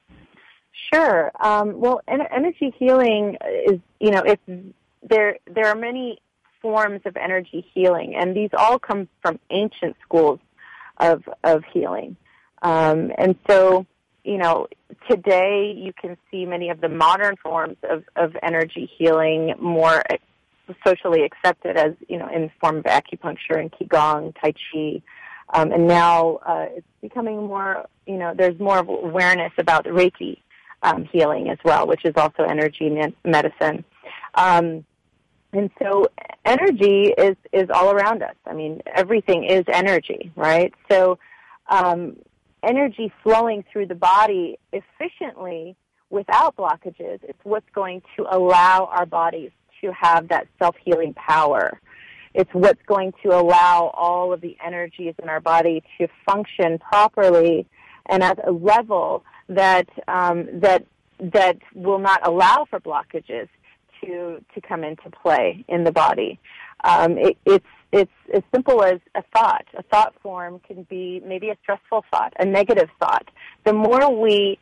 Sure. Um, well, en- energy healing is, you know, it's, there there are many forms of energy healing, and these all come from ancient schools of of healing. Um, and so, you know, today you can see many of the modern forms of, of energy healing more socially accepted, as, you know, in the form of acupuncture and Qigong, Tai Chi. Um, and now uh, it's becoming more, you know, there's more awareness about Reiki um, healing as well, which is also energy medicine. Um, and so energy is, is all around us. I mean, everything is energy, right? So um, energy flowing through the body efficiently without blockages is what's going to allow our bodies to have that self-healing power. It's what's going to allow all of the energies in our body to function properly and at a level that um, that that will not allow for blockages to to come into play in the body. Um, it, it's it's as simple as a thought. A thought form can be maybe a stressful thought, a negative thought. The more we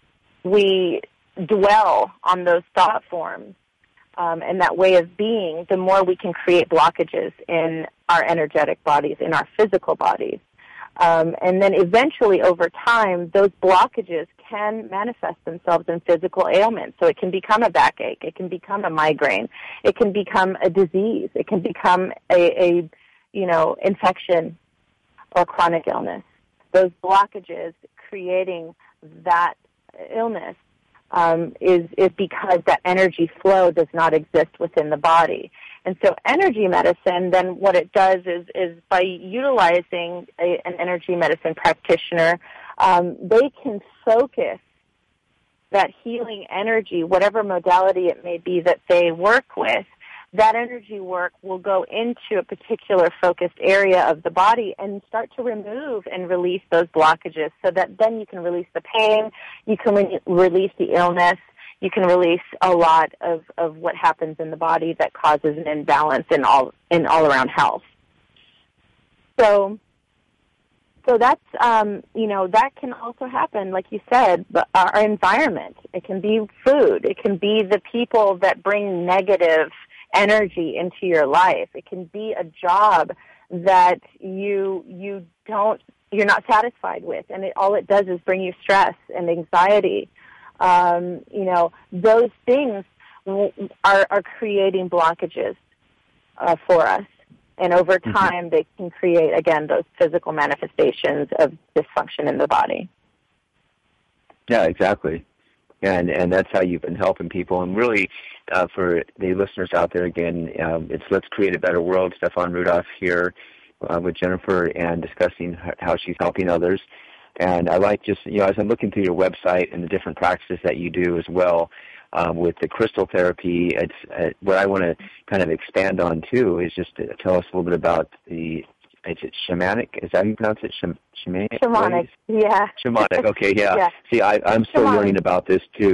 we dwell on those thought forms um, and that way of being, the more we can create blockages in our energetic bodies, in our physical bodies. Um, and then eventually, over time, those blockages can manifest themselves in physical ailments. So it can become a backache. It can become a migraine. It can become a disease. It can become a, a you know, infection or chronic illness. Those blockages creating that illness um, is, is because that energy flow does not exist within the body. And so energy medicine, then what it does is, is by utilizing a, an energy medicine practitioner, um, they can focus that healing energy, whatever modality it may be that they work with. That energy work will go into a particular focused area of the body and start to remove and release those blockages so that then you can release the pain, you can re- release the illness, you can release a lot of, of what happens in the body that causes an imbalance in all in all around health. So, so that's um, you know that can also happen, like you said, but our environment. It can be food. It can be the people that bring negative energy into your life. It can be a job that you you don't you're not satisfied with, and it, all it does is bring you stress and anxiety. Um, you know, those things w- are, are creating blockages uh, for us. And over time, mm-hmm. they can create, again, those physical manifestations of dysfunction in the body. Yeah, exactly. And and that's how you've been helping people. And really, uh, for the listeners out there, again, um, it's Let's Create a Better World. Stefan Rudolph here uh, with Jennifer and discussing how she's helping others. And I like just, you know, as I'm looking through your website and the different practices that you do as well um, with the crystal therapy, it's uh, what I want to kind of expand on, too, is just to tell us a little bit about the, is it shamanic? Is that how you pronounce it? Sham- shamanic? Shamanic, yeah. Shamanic, okay, yeah. yeah. See, I, I'm still Shamanic. learning about this, too.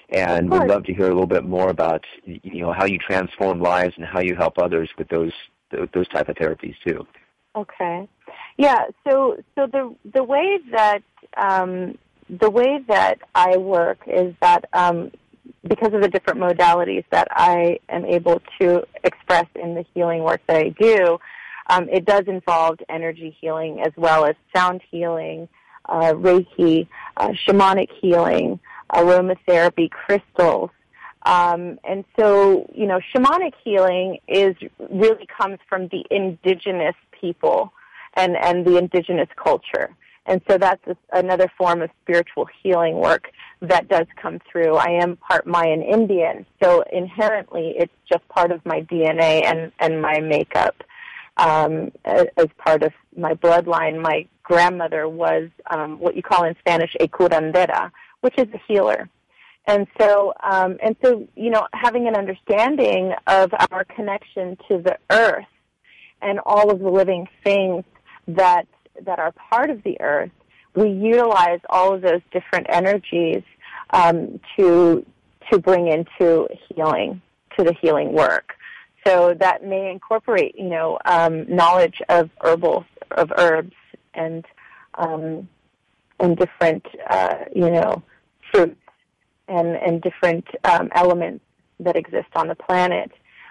and would love to hear a little bit more about, you know, how you transform lives and how you help others with those those type of therapies too. Okay. Yeah. So so the the way that um, the way that I work is that um, because of the different modalities that I am able to express in the healing work that I do, um, it does involve energy healing as well as sound healing, uh, Reiki, uh, shamanic healing, aromatherapy, crystals. Um, and so, you know, shamanic healing is really comes from the indigenous people and, and the indigenous culture. And so that's a, another form of spiritual healing work that does come through. I am part Mayan Indian, so inherently it's just part of my D N A and, and my makeup. Um, as, as part of my bloodline, my grandmother was um, what you call in Spanish a curandera, which is a healer. And so, um, and so, you know, having an understanding of our connection to the earth and all of the living things that that are part of the earth, we utilize all of those different energies um, to to bring into healing, to the healing work. So that may incorporate, you know, um, knowledge of herbals, of herbs, and um, and different, uh, you know, fruits and and different um, elements that exist on the planet.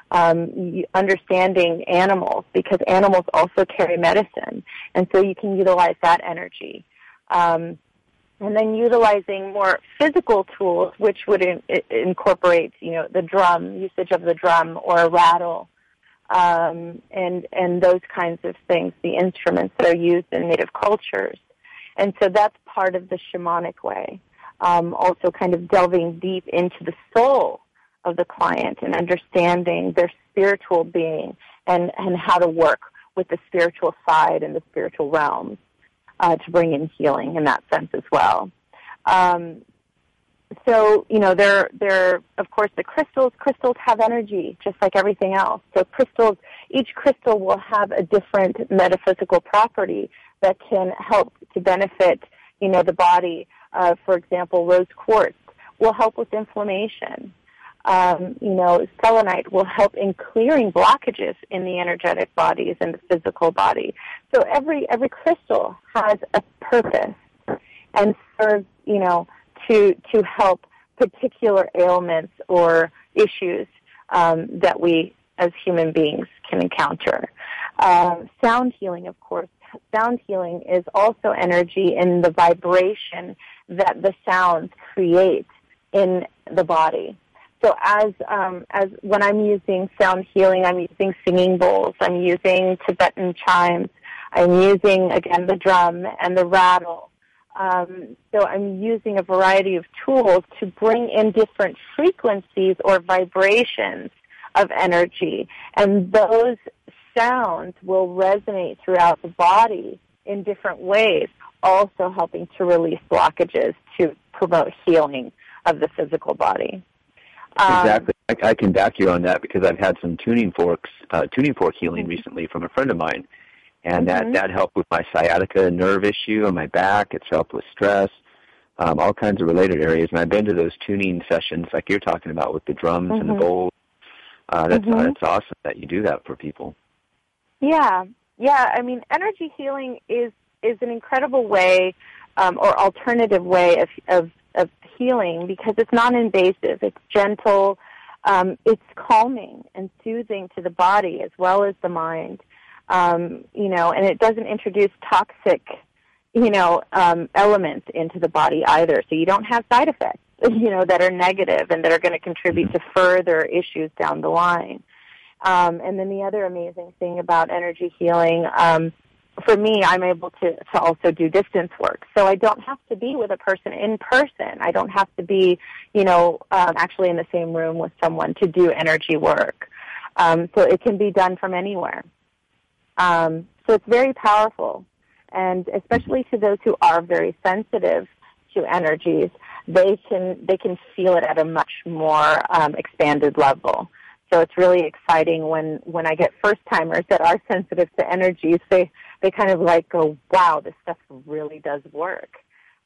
Um, understanding animals, because animals also carry medicine, and so you can utilize that energy. Um, and then utilizing more physical tools, which would in, incorporate, you know, the drum, usage of the drum or a rattle, um, and and those kinds of things, the instruments that are used in native cultures. And so that's part of the shamanic way. Um, also kind of delving deep into the soul of the client and understanding their spiritual being and, and how to work with the spiritual side and the spiritual realms uh, to bring in healing in that sense as well. Um, so, you know, there, there, of course, the crystals, crystals have energy just like everything else. So crystals, each crystal will have a different metaphysical property that can help to benefit, you know, the body. Uh, for example, rose quartz will help with inflammation. Um, you know, selenite will help in clearing blockages in the energetic bodies and the physical body. So every every crystal has a purpose and serves, you know, to to help particular ailments or issues um, that we as human beings can encounter. Uh, sound healing, of course. Sound healing is also energy in the vibration that the sounds create in the body. So as um, as when I'm using sound healing, I'm using singing bowls, I'm using Tibetan chimes, I'm using, again, the drum and the rattle. Um, so I'm using a variety of tools to bring in different frequencies or vibrations of energy. And those sounds will resonate throughout the body in different ways, also helping to release blockages to promote healing of the physical body. Exactly. Um, I, I can back you on that because I've had some tuning forks, uh, tuning fork healing mm-hmm. recently from a friend of mine, and mm-hmm. that, that helped with my sciatica nerve issue on my back. It's helped with stress, um, all kinds of related areas. And I've been to those tuning sessions like you're talking about with the drums mm-hmm. and the bowls. Uh, that's mm-hmm. uh, that's awesome that you do that for people. Yeah, yeah. I mean, energy healing is is an incredible way um, or alternative way of of of healing because it's non-invasive, it's gentle, um, it's calming and soothing to the body as well as the mind, um, you know, and it doesn't introduce toxic, you know, um, elements into the body either. So you don't have side effects, you know, that are negative and that are going to contribute to further issues down the line. Um, and then the other amazing thing about energy healing, um, for me, I'm able to, to also do distance work. So I don't have to be with a person in person. I don't have to be, you know, um, actually in the same room with someone to do energy work. Um, so it can be done from anywhere. Um, so it's very powerful. And especially to those who are very sensitive to energies, they can they can feel it at a much more um, expanded level. So it's really exciting when, when I get first-timers that are sensitive to energies. They they kind of like go, wow, this stuff really does work.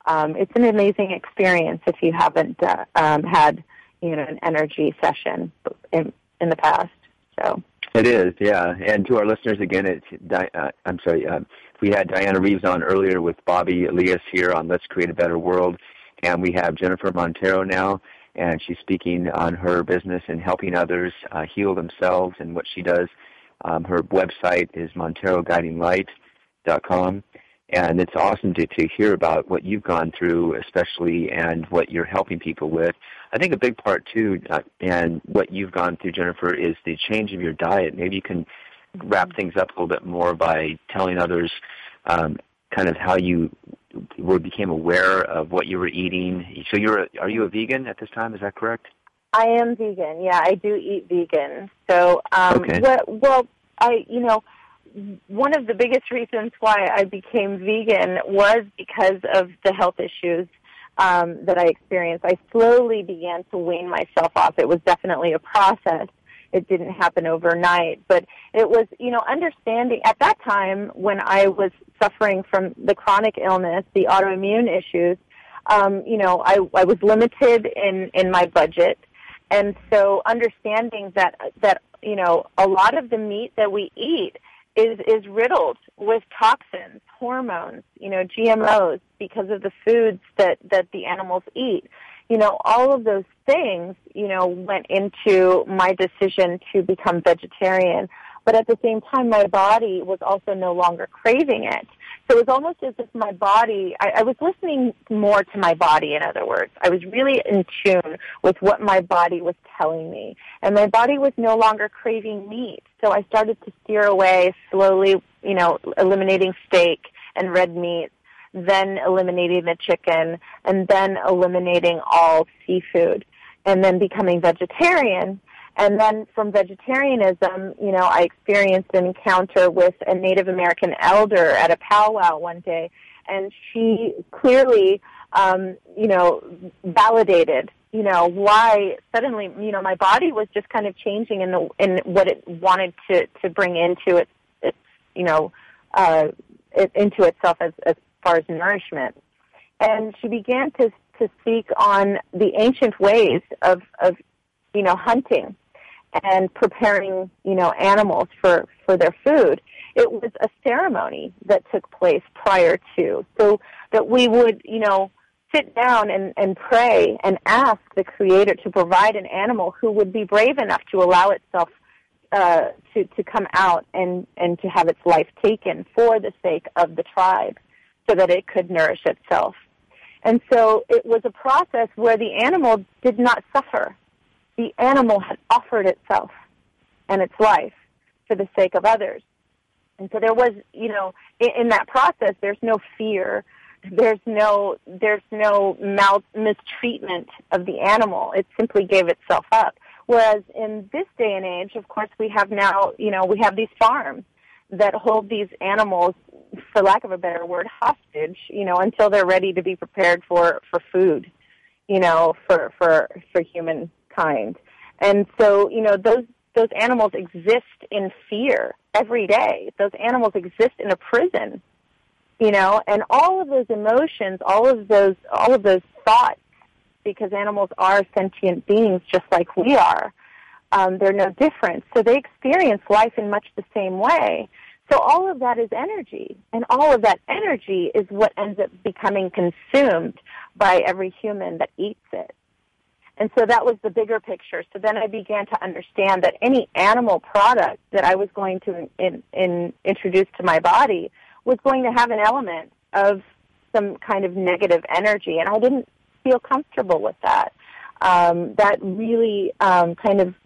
Um, it's an amazing experience if you haven't uh, um, had, you know, an energy session in, in the past. So it is, yeah. And to our listeners, again, it's uh, I'm sorry. Uh, we had Diana Reeves on earlier with Bobby Elias here on Let's Create a Better World, and we have Jennifer Montero now, and she's speaking on her business and helping others uh, heal themselves and what she does. Um, her website is montero guiding light dot com, and it's awesome to, to hear about what you've gone through, especially, and what you're helping people with. I think a big part, too, uh, and what you've gone through, Jennifer, is the change of your diet. Maybe you can wrap things up a little bit more by telling others um, kind of how you were, became aware of what you were eating. So you're a, are you a vegan at this time? Is that correct? I am vegan. Yeah, I do eat vegan. So, um, okay. what, well, I, you know, one of the biggest reasons why I became vegan was because of the health issues um, that I experienced. I slowly began to wean myself off. It was definitely a process. It didn't happen overnight, but it was, you know, understanding at that time when I was suffering from the chronic illness, the autoimmune issues, um, you know, I, I was limited in, in my budget. And so understanding that, that, you know, a lot of the meat that we eat is, is riddled with toxins, hormones, you know, G M Os because of the foods that, that the animals eat. You know, all of those things, you know, went into my decision to become vegetarian. But at the same time, my body was also no longer craving it. So it was almost as if my body, I, I was listening more to my body, in other words. I was really in tune with what my body was telling me. And my body was no longer craving meat. So I started to steer away slowly, you know, eliminating steak and red meat, then eliminating the chicken, and then eliminating all seafood, and then becoming vegetarian. And then from vegetarianism, you know, I experienced an encounter with a Native American elder at a powwow one day, and she clearly, um, you know, validated, you know, why suddenly, you know, my body was just kind of changing in the in what it wanted to to bring into its, its you know, uh, it, into itself as as far as nourishment. And she began to to speak on the ancient ways of of you know hunting and preparing, you know, animals for, for their food. It was a ceremony that took place prior to, so that we would, you know, sit down and, and pray and ask the Creator to provide an animal who would be brave enough to allow itself uh, to, to come out and, and to have its life taken for the sake of the tribe so that it could nourish itself. And so it was a process where the animal did not suffer. The animal had offered itself and its life for the sake of others. And so there was, you know, in, in that process, there's no fear. There's no, there's no mal- mistreatment of the animal. It simply gave itself up. Whereas in this day and age, of course, we have now, you know, we have these farms that hold these animals, for lack of a better word, hostage, you know, until they're ready to be prepared for, for food, you know, for, for, for human kind. And so, you know, those those animals exist in fear every day. Those animals exist in a prison, you know, and all of those emotions, all of those all of those thoughts, because animals are sentient beings just like we are. Um, they're no different. So they experience life in much the same way. So all of that is energy, and all of that energy is what ends up becoming consumed by every human that eats it. And so that was the bigger picture. So then I began to understand that any animal product that I was going to in, in, introduce to my body was going to have an element of some kind of negative energy, and I didn't feel comfortable with that. Um, that really um, kind of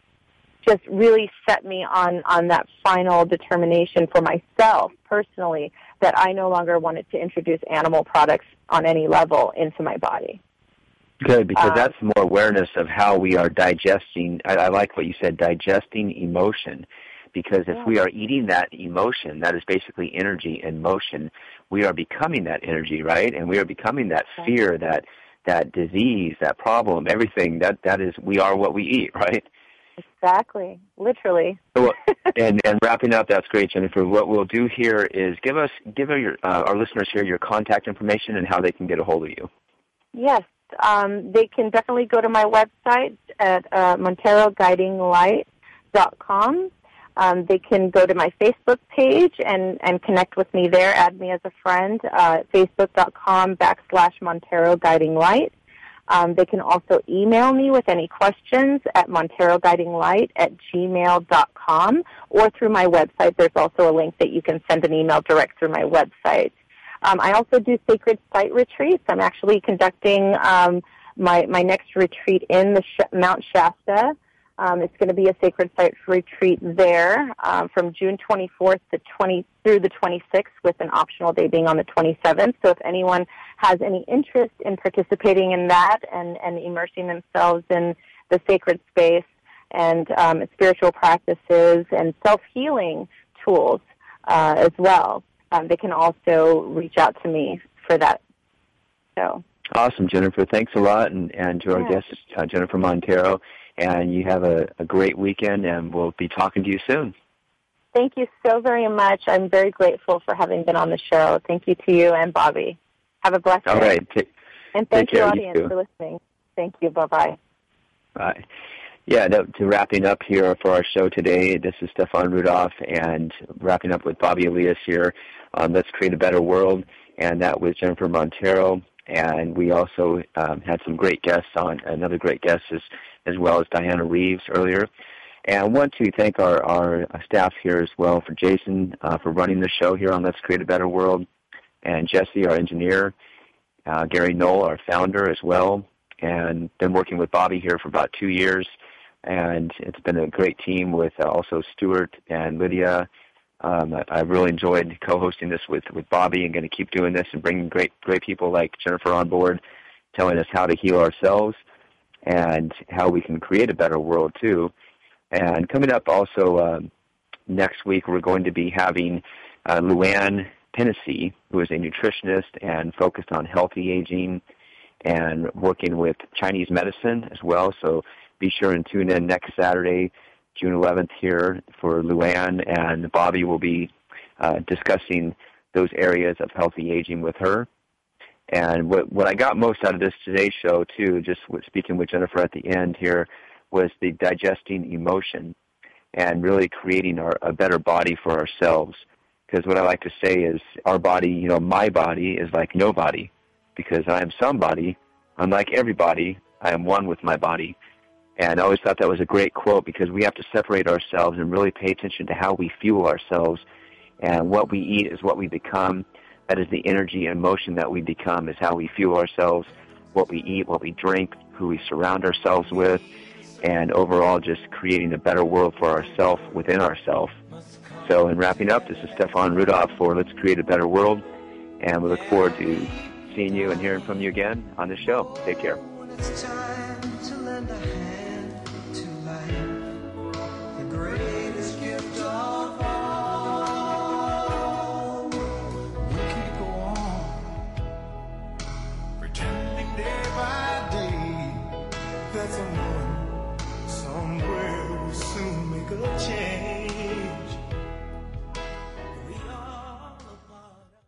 just really set me on, on that final determination for myself personally that I no longer wanted to introduce animal products on any level into my body. Good, because um, that's more awareness of how we are digesting. I, I like what you said, digesting emotion. Because if yeah. we are eating that emotion, that is basically energy in motion, we are becoming that energy, right? And we are becoming that fear, that that disease, that problem, everything. That that is, we are what we eat, right? Exactly, literally. Well, and, and wrapping up, that's great, Jennifer. What we'll do here is give us, give our, your, uh, our listeners here your contact information and how they can get a hold of you. Yes, um, they can definitely go to my website at uh, Montero Guiding Light dot com. Um, they can go to my Facebook page and, and connect with me there, add me as a friend, uh, facebook.com backslash Montero Guiding Light. Um, they can also email me with any questions at Montero Guiding Light at gmail dot com, or through my website. There's also a link that you can send an email direct through my website. Um, I also do sacred site retreats. I'm actually conducting um, my, my next retreat in the Sh- Mount Shasta. Um, it's going to be a sacred site retreat there um, from June twenty-fourth to twenty through the twenty-sixth, with an optional day being on the twenty-seventh. So if anyone has any interest in participating in that and, and immersing themselves in the sacred space and um, spiritual practices and self-healing tools uh, as well, um, they can also reach out to me for that. So awesome, Jennifer. Thanks a lot, and, and to our yeah. guest, uh, Jennifer Montero. And you have a, a great weekend, and we'll be talking to you soon. Thank you so very much. I'm very grateful for having been on the show. Thank you to you and Bobby. Have a blessed All day. right. T- and thank you, you, audience, you for listening. Thank you. Bye-bye. Bye. Yeah, no, to wrapping up here for our show today, this is Stefan Rudolph, and wrapping up with Bobby Elias here on Let's Create a Better World, and that was Jennifer Montero. And we also um, had some great guests on, another great guest is as well as Diana Reeves earlier. And I want to thank our, our staff here as well, for Jason uh, for running the show here on Let's Create a Better World, and Jesse, our engineer, uh, Gary Knoll, our founder as well, and been working with Bobby here for about two years. And it's been a great team with uh, also Stuart and Lydia. Um, I, I really enjoyed co-hosting this with, with Bobby, and going to keep doing this and bringing great great people like Jennifer on board, telling us how to heal ourselves and how we can create a better world too. And coming up also um, next week, we're going to be having uh, Luann Pinnessy, who is a nutritionist and focused on healthy aging and working with Chinese medicine as well. So be sure and tune in next Saturday, June eleventh here for Luann, and Bobby will be uh, discussing those areas of healthy aging with her. And what what I got most out of this today's show, too, just with speaking with Jennifer at the end here, was the digesting emotion and really creating our, a better body for ourselves. Because what I like to say is our body, you know, my body is like nobody, because I am somebody. Unlike everybody, I am one with my body. And I always thought that was a great quote, because we have to separate ourselves and really pay attention to how we fuel ourselves. And what we eat is what we become. That is the energy and motion that we become, is how we fuel ourselves, what we eat, what we drink, who we surround ourselves with, and overall just creating a better world for ourselves within ourselves. So in wrapping up, this is Stefan Rudolph for Let's Create a Better World, and we look forward to seeing you and hearing from you again on this show. Take care. It's time to lend a hand to life, the greatest gift of all. We keep go on, pretending day by day that someone somewhere will soon make a change.